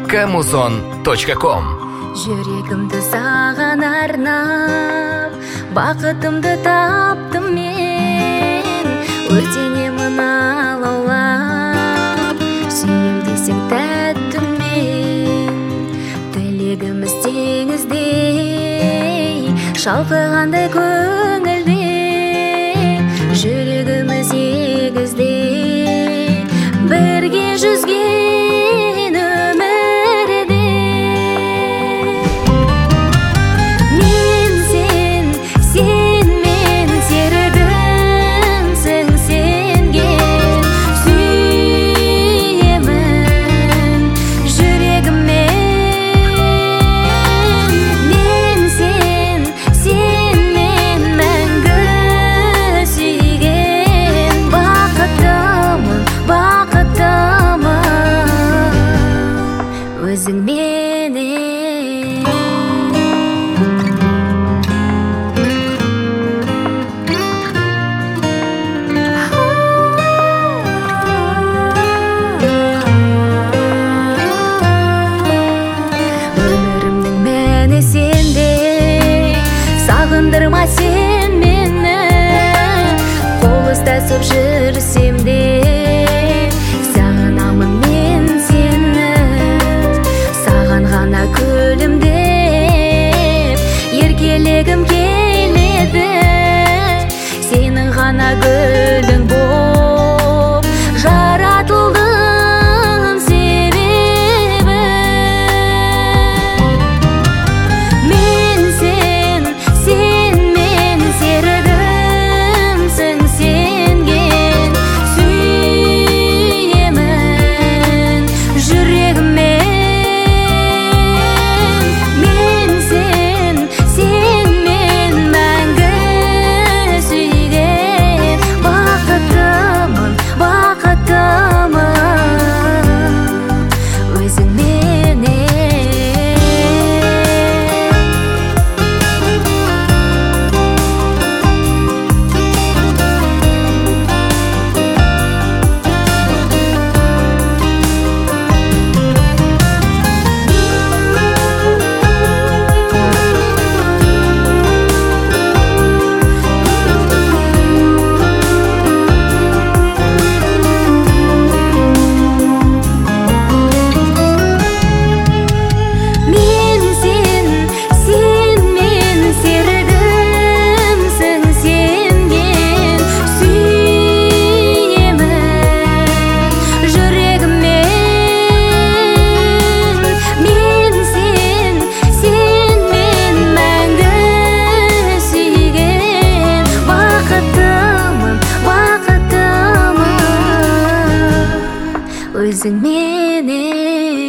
www.muzon.com. Жүрегімді саған арнап, бақытымды таптым мен. Өртенемін алаулап, сүйем десең тәттіммен. Тілегіміз теңіздей, шалқығандай көңілде. Жүрегіміз егіздей, бірге жүзген өмірде. Мен сен, сен мен серігімсің сенген. Сүйемін жүрегіммен. Мен сен, сен мен мәңгі сүйген. Бақыттымын, бақыттымын өзіңменен. Өмірімнің мәні сенде, сағындырма сен мені. Қол ұстасып жүрсем де, сағынамын мен сені. Саған ғана күлімдеп еркелегім келеді. Сенің ғана гүлің боп жаратылдым себебі. Мен сен, сен мен серігімсің сенген. Сүйемін жүрегіммен. Мен сен, сен мен мәңгі сүйген. Бақыттымын, бақыттымын өзіңменен. Мен сен, сен мен серігімсің сенген. Сүйемін жүрегіммен. Мен сен, сен мен мәңгі сүйген. Бақыттымын, бақыттымын өзіңменен.